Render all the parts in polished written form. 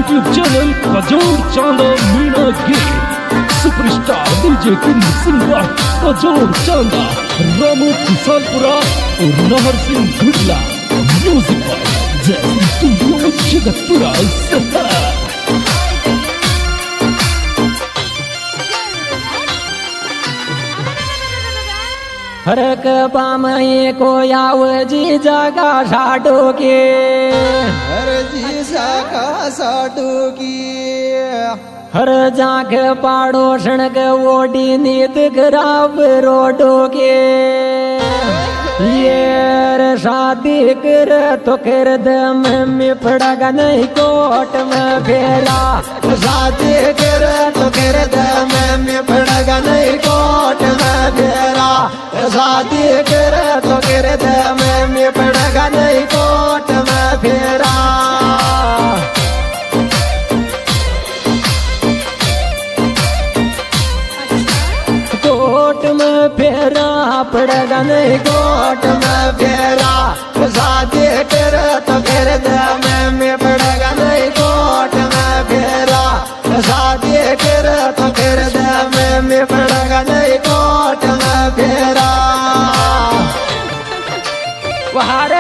YouTube channel Kajor Chanda Meena Giri, superstar DJ king singer Kajor Chanda, Ramu Kisanpura और Nahar Singh Gudla. Music by JC studio Jagatpura. हरक पामये को याव जी जगा साडो के, हर जी सका साडो की, हर जाग पाड़ो शणक ओडी नीत खराब रोडो के। ये शादी कर तो कर दम में पड़ेगा नहीं कोट में फेरा, शादी कर तो कर दम में पड़ेगा नहीं कोट में फेरा, शादी कर तो कर दम में पड़ेगा नहीं कोट में फेरा। कोट में फेरा पड़ेगा नहीं कोट में फेरा, शादी कर तो कर दम में पड़ेगा नहीं कोट में फेरा, शादी कर तो कर दम में पड़ेगा नहीं कोट में फेरा। वहारे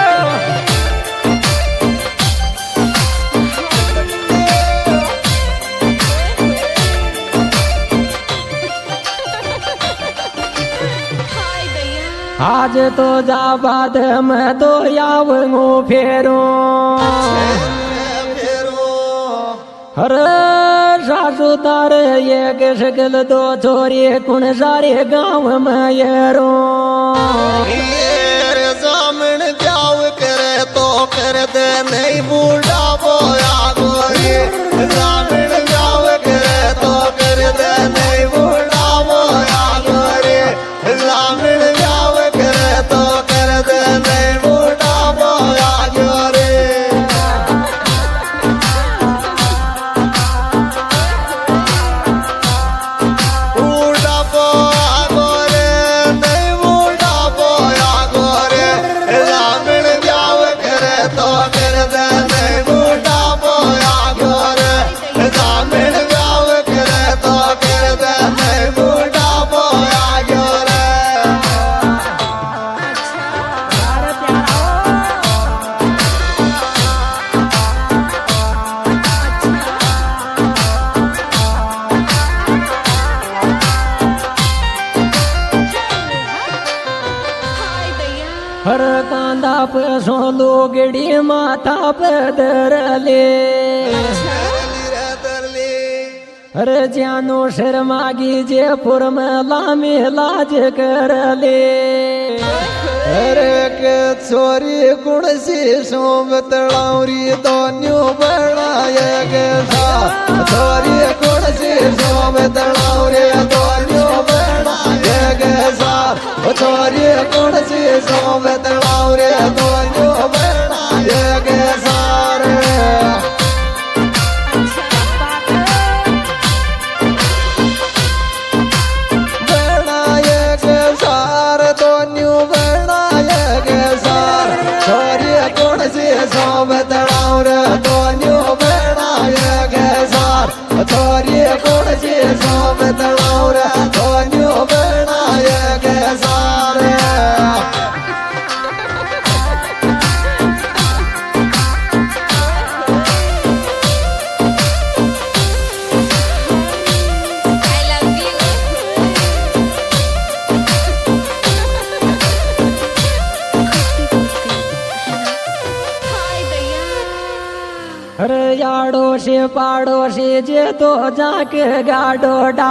आज तो जा बाद मैं तो यावंगो फेरो, हर सासु तारे ये के शकल दो छोरी कुण सारे गाँव में येरो। सामन जाव करे तो कर दे नहीं बूढ़ा बोया गोरी, सामन जाव करे तो कर दे नहीं बूढ़ा बोया गोरी, सामन जाव करे तो कर दे नहीं बूढ़ा बोया गोरी। बूढ़ा बोया गोरी नहीं बूढ़ा बोया गोरी, सामन जाव करे तो कर दे नहीं बूढ़ा बोया गोरी, सामन जाव करे तो कर दे नहीं बूढ़ा बोया गोरी। हर कांदा पे सोलो गड़ी माथा पे दरले, हर जानो शर्मागी जयपुर में लामी लाज कर ले। अरे के छोरी गुण सी सोमत लाउरी दोन्यों बढ़ाए गे सा, छोरी गुण सी सोमत लाउरी दोन्यों बढ़ाए गे सा, छोरी गुण सी सोमत लाउरी दोन्यों बढ़ाए गे सा। सोमत लाउर दोन्यों बढ़ाए गे सार, छोरी गुण सी सोमत लाउर दोन्यों बढ़ाए गे सार। हर याडो से पाड़ो से जे तो जाके गाडो डा,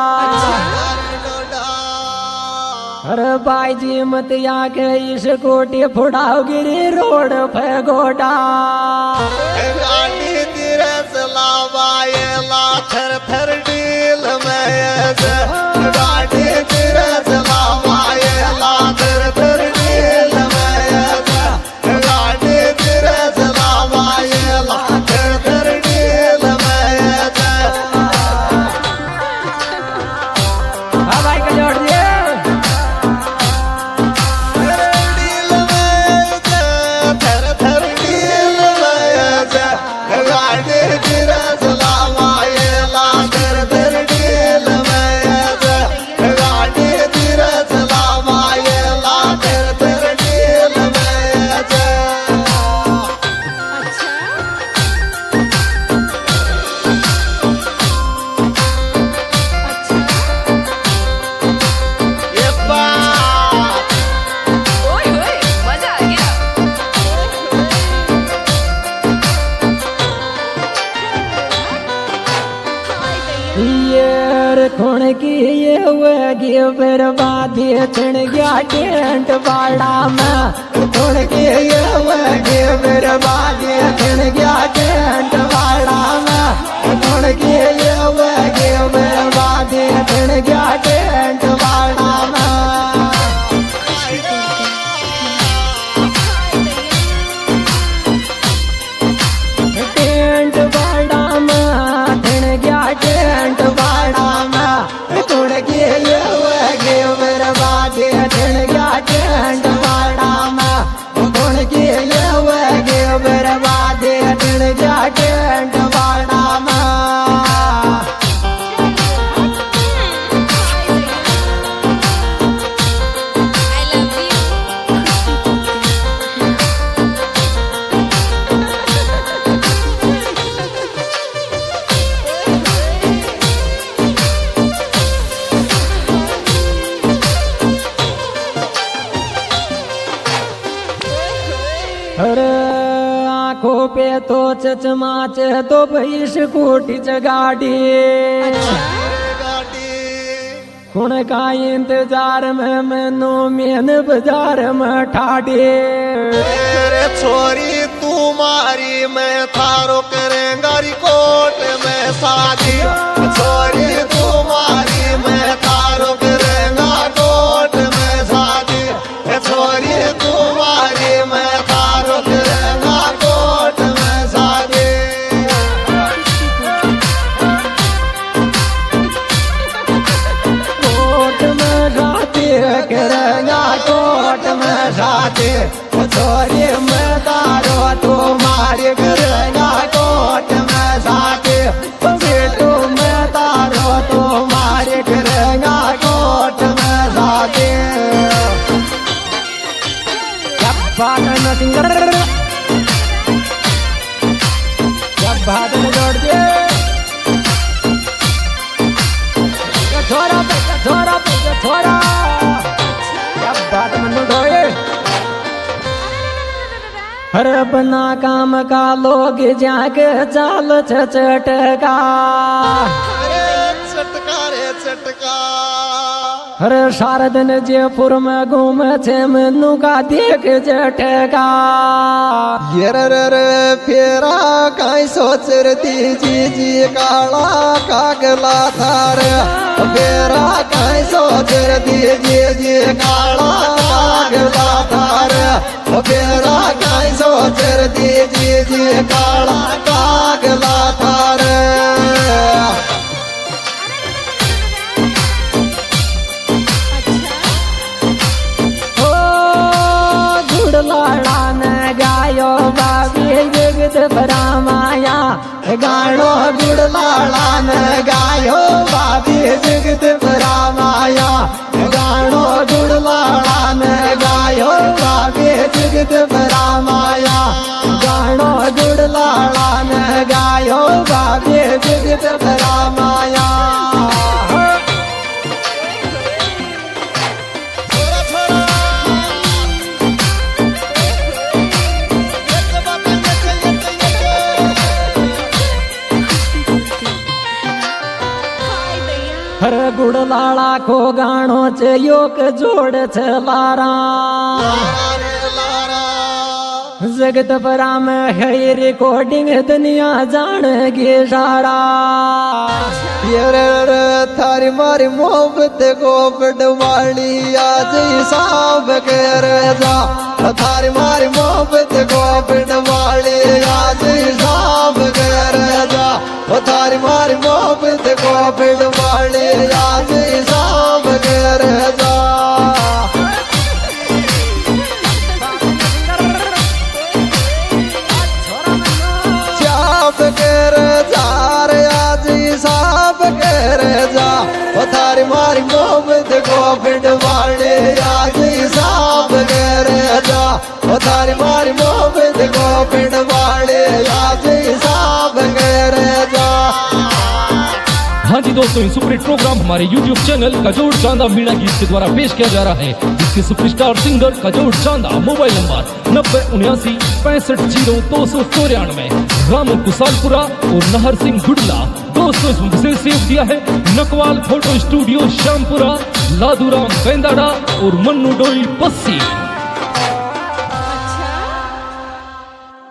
हर बाईजी मत आके इस कोटे फुड़ाओ गिरी रोड पे गोडा। गाड़ी तेरे सलावाए ला थर थर डील में, गाड़ी तेरे सलावाए ला थर थर डील में, गाड़ी तेरे सलावाए ला थर थर डील में। हाँ भाई का जोड़ दिए डील में थर थर डील में, गाड़ी खुण की ये वगी बर्बादी छिण गया टेंट बाड़ा में खुण की ये वगी बर्बादी छिण गया टेंट बाड़ा में खुण की ये वगी बर्बादी छिण गया टेंट बाड़ा में टेंट बाड़ा में छिण गया टेंट बाड़ा में खुण की ये वगी बर्बादी छिण गया टेंट बाड़ा में खुण की ये वगी बर्बादी छिण गया टेंट बाड़ा में अरे आंखों पे तो चचमाच तो भाई स्कूटी च गाड़ी गाड़ी खुण का इंतजार में मैनू मेन बाजार में ठाड़ी तेरे छोरी तुम्हारी मैं थारो करेंगा रिकॉर्ड में शादी छोरी तुम्हारी मैं थारो करेंगा कोर्ट में शादी छोरी तुम्हारी मैं थारो करेंगा कोर्ट में शादी कोर्ट में शादी करेंगा कोर्ट में शादी छोरी में तारो तुम्हारी करेंगा कोर्ट में शादी बेटू में तारो तुम्हारी करेंगा कोर्ट में शादी बादन सिंगर जब बादन जोड़ दे छोरा छोरा छोरा जब बादन ढोए हर बना काम का लोग जाके चाल चटका अरे चटका रे चटका हर सारा दिन जयपुर में घूम छे मनु का देख जटका ये रे फेरा काई सोच रती जी काला कागला थार फेरा काई सोच रती जी काला कागला थार फेरा काई सोच रती जी काला कागला थार लाड़ा ने गायो बाबी जगत भरामाया गानो गुड़ लाड़ा ने गायो बाबी जगत भरामाया गानो गुड़ लाड़ा ने गायो बाबी जगत भरामाया गानो गुड़ लाड़ा ने गायो बाबी जगत भरामाया हर गुड़ लाड़ा को गाणो च योग जोड़ छ लारा जगत परा में है रिकॉर्डिंग दुनिया जान गे सारा ये थारी मारी मोहब्बत को बड़वाली आज हिसाब कर जा थारी मारी मोहब्बत को बड़वाली आज हिसाब कर जा थारी मारी मोहब्बत को बड़वाली आज हिसाब कर जा कर जा रे आज हिसाब कर जा थारी मारी मोहब्बत को बिडवाड़े आज हिसाब कर जा थारी मारी मोहब्बत को बिडवाड़े आज हिसाब कर जा। हाँ जी दोस्तों, ये सुपर हिट प्रोग्राम हमारे YouTube चैनल कजोड़ चांदा मीणा गीत के द्वारा पेश किया जा रहा है, जिसके superstar singer Kajod Chanda. Mobile number 9079 650294, Ramu Kusalpura और नहर सिंह गुडला। दोस्तों इसमें विशेष सेव दिया है नकवाल फोटो स्टूडियो श्यामपुरा, लादूराम बेंदाड़ा और मन्नू डोई पस्सी।